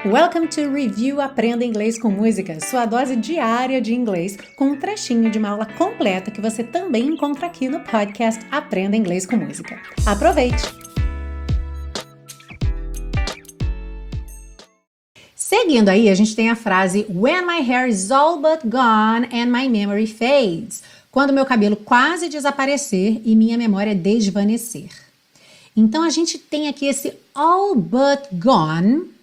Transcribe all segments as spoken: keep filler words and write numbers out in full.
Welcome to Review Aprenda Inglês com Música, sua dose diária de inglês, com um trechinho de uma aula completa que você também encontra aqui no podcast Aprenda Inglês com Música. Aproveite! Seguindo aí, a gente tem a frase When my hair is all but gone and my memory fades. Quando meu cabelo quase desaparecer e minha memória desvanecer. Então, a gente tem aqui esse all but gone,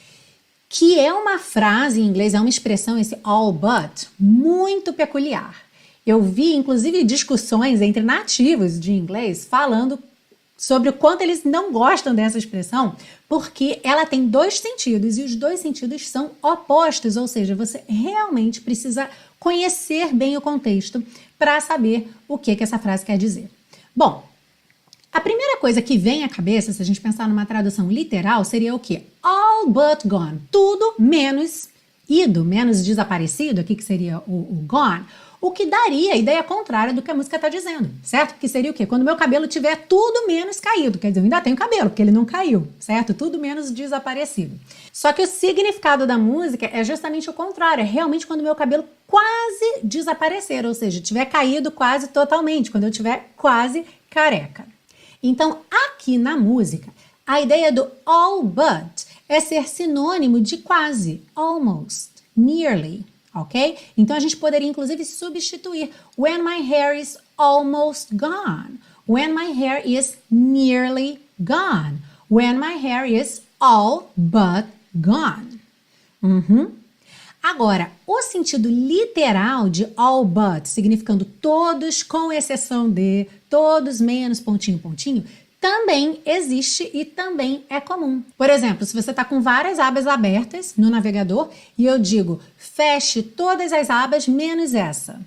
que é uma frase em inglês, é uma expressão, esse all but, muito peculiar. Eu vi, inclusive, discussões entre nativos de inglês falando sobre o quanto eles não gostam dessa expressão, porque ela tem dois sentidos e os dois sentidos são opostos, ou seja, você realmente precisa conhecer bem o contexto para saber o que, que essa frase quer dizer. Bom, a primeira coisa que vem à cabeça, se a gente pensar numa tradução literal, seria o quê? All but gone. Tudo menos ido, menos desaparecido, aqui que seria o, o gone, o que daria a ideia contrária do que a música está dizendo, certo? Que seria o quê? Quando meu cabelo tiver tudo menos caído, quer dizer, eu ainda tenho cabelo, porque ele não caiu, certo? Tudo menos desaparecido. Só que o significado da música é justamente o contrário, é realmente quando meu cabelo quase desaparecer, ou seja, tiver caído quase totalmente, quando eu tiver quase careca. Então, aqui na música, a ideia do all but é ser sinônimo de quase, almost, nearly, ok? Então, a gente poderia, inclusive, substituir when my hair is almost gone, when my hair is nearly gone, when my hair is all but gone. Uhum. Agora, o sentido literal de all but, significando todos com exceção de, todos menos pontinho, pontinho, também existe e também é comum. Por exemplo, se você está com várias abas abertas no navegador e eu digo, feche todas as abas menos essa.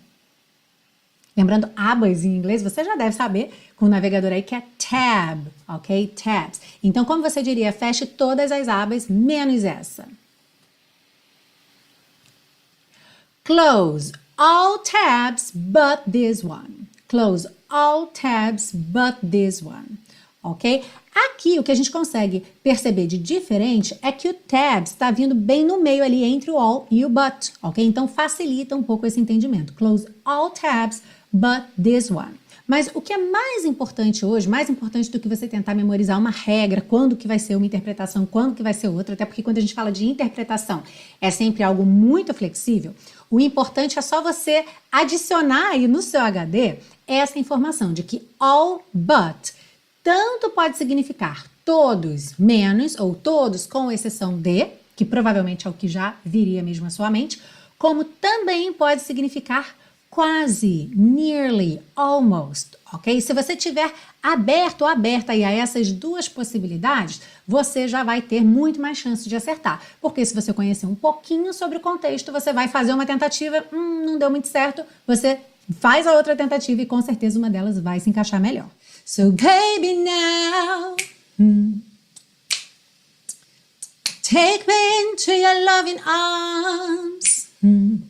Lembrando, abas em inglês, você já deve saber com o navegador aí que é tab, ok? Tabs. Então, como você diria, feche todas as abas menos essa. Close all tabs but this one. Close all tabs but this one. Ok? Aqui o que a gente consegue perceber de diferente é que o tabs está vindo bem no meio ali entre o all e o but. Ok? Então facilita um pouco esse entendimento. Close all tabs but this one. Mas o que é mais importante hoje, mais importante do que você tentar memorizar uma regra, quando que vai ser uma interpretação, quando que vai ser outra, até porque quando a gente fala de interpretação é sempre algo muito flexível, o importante é só você adicionar aí no seu H D essa informação de que all but tanto pode significar todos menos ou todos com exceção de, que provavelmente é o que já viria mesmo à sua mente, como também pode significar quase, nearly, almost, ok? Se você tiver aberto ou aberta aí a essas duas possibilidades, você já vai ter muito mais chance de acertar. Porque se você conhecer um pouquinho sobre o contexto, você vai fazer uma tentativa, hum, não deu muito certo, você faz a outra tentativa e com certeza uma delas vai se encaixar melhor. So baby now, hmm, take me into your loving arms, hmm.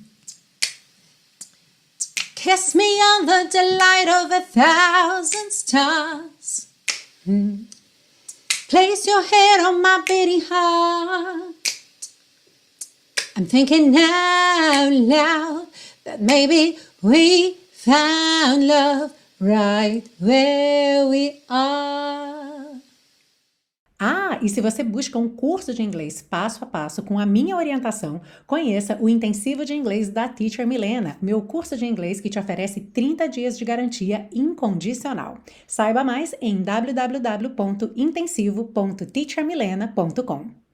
Kiss me on the delight of a thousand stars. Mm. Place your head on my beating heart. I'm thinking out loud that maybe we found love right where we are. Ah, e se você busca um curso de inglês passo a passo com a minha orientação, conheça o Intensivo de Inglês da Teacher Milena, meu curso de inglês que te oferece trinta dias de garantia incondicional. Saiba mais em w w w ponto intensivo ponto teacher milena ponto com.